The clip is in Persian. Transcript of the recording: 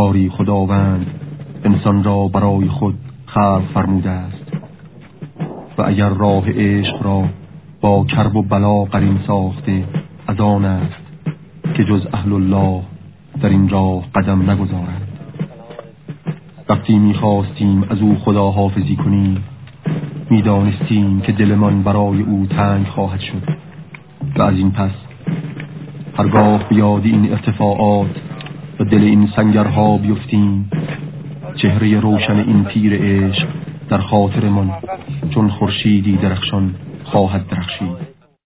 آری خداوند انسان را برای خود خلق فرموده است و اگر راه عشق را با کرب و بلا قرین ساخته از آن است که جز اهل الله در این راه قدم نگذارند. وقتی می‌خواستیم از او خدا حافظی کنیم می‌دانستیم که دلمان برای او تنگ خواهد شد و از این پس هرگاه به یاد این ارتفاعات و دل این سنگرها بیفتیم چهره روشن این پیر عشق در خاطرمان چون خورشیدی درخشان خواهد درخشید.